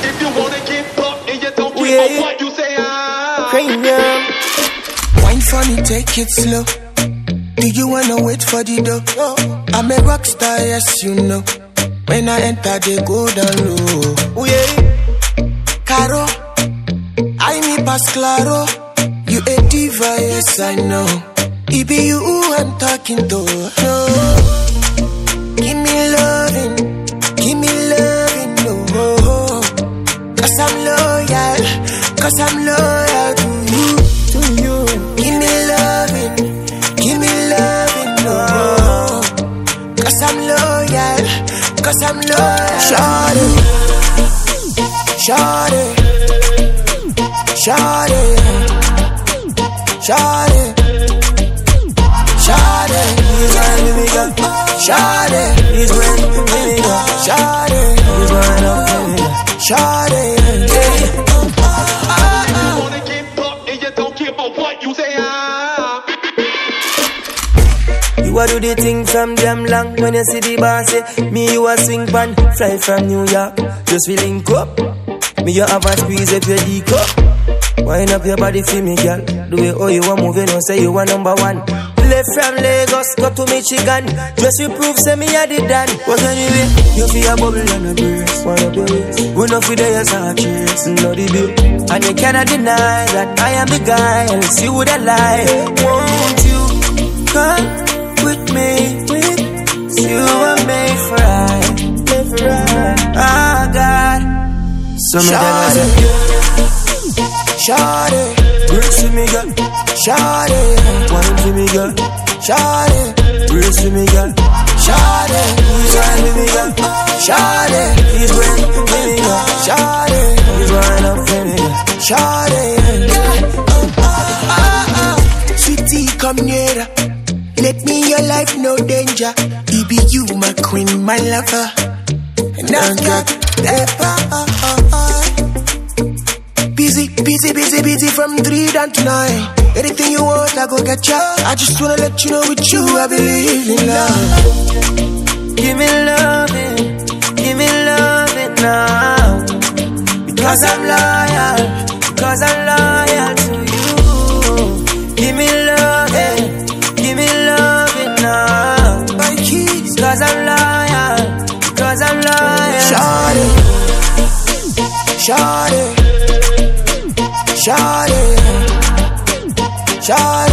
If you wanna get bucked and you don't give up what you say, Cranium. Wine funny, take it slow. Do you wanna wait for the dough? I'm a rock star, yes you know. When I enter, they go down low. Caro, I me pass claro. You a diva, yes I know. It be you who I'm talking to. No. Give me loving, no. Cause I'm loyal to you. Give me loving, no. Cause I'm loyal. Shawty, he's right with me, girl. Shawty, he's right with me, girl. Shawty, he's right up with me, girl. Shawty, you wanna get bucked and you don't give up what you say, You a do the thing from damn long. When you see the bar say me you a swing pan. Fly from New York, just feeling up. Me you have a squeeze up your D cup. Wind up your body for me, girl. The way how you a moving, don't say you a number one. Left from Lagos, go to Michigan. Just you prove, say me a did that. But anyway, you feel a bubble and a brace. Wanna be race. We know for the years and cheers, no the bill. And you cannot deny that I am the guy. Else you woulda lie. Won't you come with me? You were made for right. Oh God. So me Shawty, brace to me, girl. Shawty, Wine to me, girl. Shawty, Brace to me, girl. Shawty, He's right with me, girl. Shawty, He's right with me, girl. Shawty, He's right up with me, girl. Shawty. Sweetie, come nearer. Let me in your life, no danger. It be you, my queen, my lover. And I've got that power. Busy from 3 down to 9. Anything you want, I go get ya. I just wanna let you know with you, I believe in love. Give me loving now. Because I'm loyal to you. Give me loving now. My keys, Cause I'm loyal. Shawty, Shawty, Shawty, Shawty.